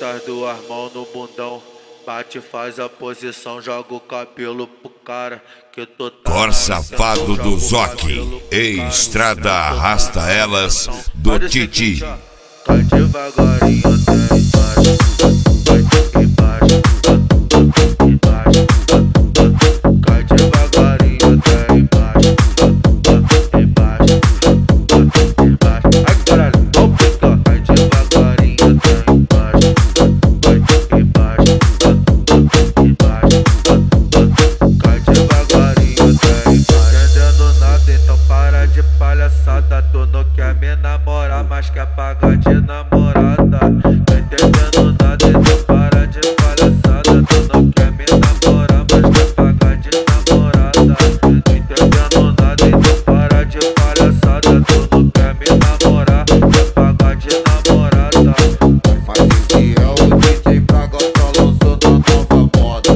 Bota as duas mãos no bundão, bate, faz a posição, joga o cabelo pro cara que tô Cor safado do Zoque, estrada arrasta elas do Titi. Cai devagarinho até embaixo, vai embaixo, embaixo. Cai devagarinho até embaixo, embaixo, embaixo. Ai caralho, vamos picar. Cai devagarinho até embaixo, vai embaixo, embaixo. Cai devagarinho até embaixo. Entendendo nada, então para de palhaçada. Tu não quer me namorar, mas quer pagar de namorada. Tô entendendo nada, então para de palhaçada. Tu não quer me namorar, mas quer pagar de namorada. Tô entendendo nada, então para de palhaçada. Tu não quer me namorar, quer pagar de namorada. Mas esse é o DJ Braga, tá lançando a nova moda.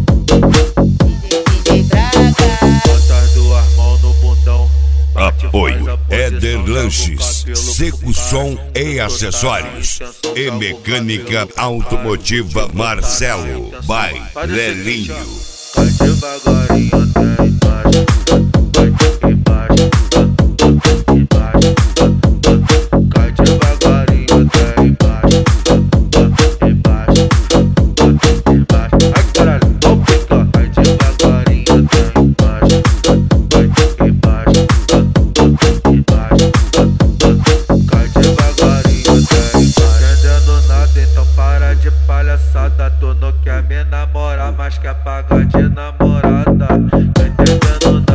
DJ Braga. Bota as duas mãos no bundão. Apoio Éder Lanches, Seco Som e Acessórios e Mecânica Automotiva Marcelo, by Lelinho. Cai devagarinho até embaixo, vai embaixo, embaixo. Cai devagarinho até embaixo, embaixo, embaixo. Ai caralho, vamos picar. Cai devagarinho até embaixo, vai embaixo, embaixo. Cai devagarinho até embaixo. Entendendo nada, então para de palhaçada. Tu não quer me namorar, mas quer pagar de namorada. Tô entendendo nada.